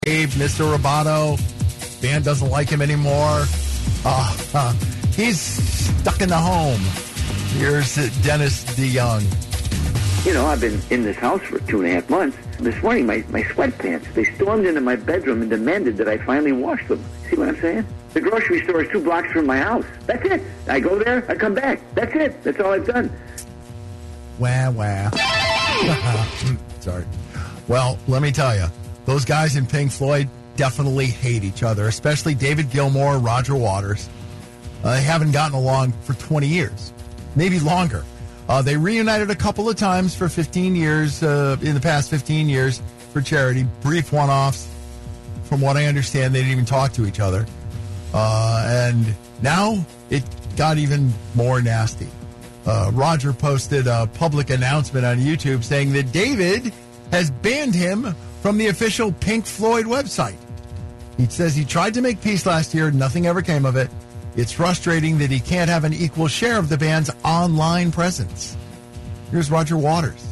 Abe, Mr. Roboto. Band doesn't like him anymore. He's stuck in the home. Here's Dennis DeYoung. You know, I've been in this house for 2.5 months. This morning, my sweatpants, they stormed into my bedroom and demanded that I finally wash them. See what I'm saying? The grocery store is 2 blocks from my house. That's it. I go there, I come back. That's it. That's all I've done. Wah. Sorry. Well, let me tell you, those guys in Pink Floyd definitely hate each other, especially David Gilmour, Roger Waters. They haven't gotten along for 20 years, maybe longer. They reunited a couple of times for 15 years, in the past 15 years for charity, brief one-offs. From what I understand, they didn't even talk to each other. And now it got even more nasty. Roger posted a public announcement on YouTube saying that David has banned him from the official Pink Floyd website. He says he tried to make peace last year. Nothing ever came of it. It's frustrating that he can't have an equal share of the band's online presence. Here's Roger Waters.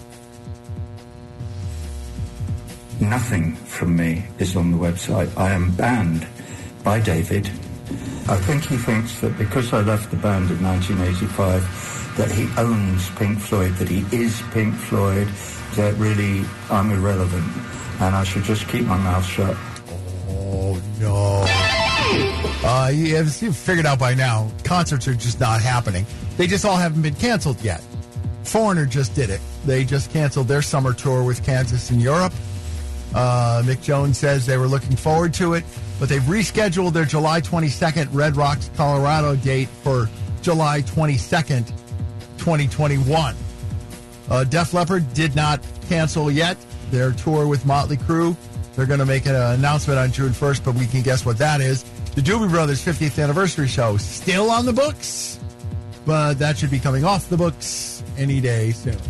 Nothing from me is on the website. I am banned by David. I think he thinks that because I left the band in 1985, that he owns Pink Floyd, that he is Pink Floyd, that really I'm irrelevant and I should just keep my mouth shut. Oh, no. You've figured out by now, concerts are just not happening. They just all haven't been canceled yet. Foreigner just did it. They just canceled their summer tour with Kansas in Europe. Mick Jones says they were looking forward to it, but they've rescheduled their July 22nd Red Rocks, Colorado date for July 22nd, 2021. Def Leppard did not cancel yet their tour with Motley Crue. They're going to make an announcement on June 1st, but we can guess what that is. The Doobie Brothers 50th anniversary show still on the books, but that should be coming off the books any day soon.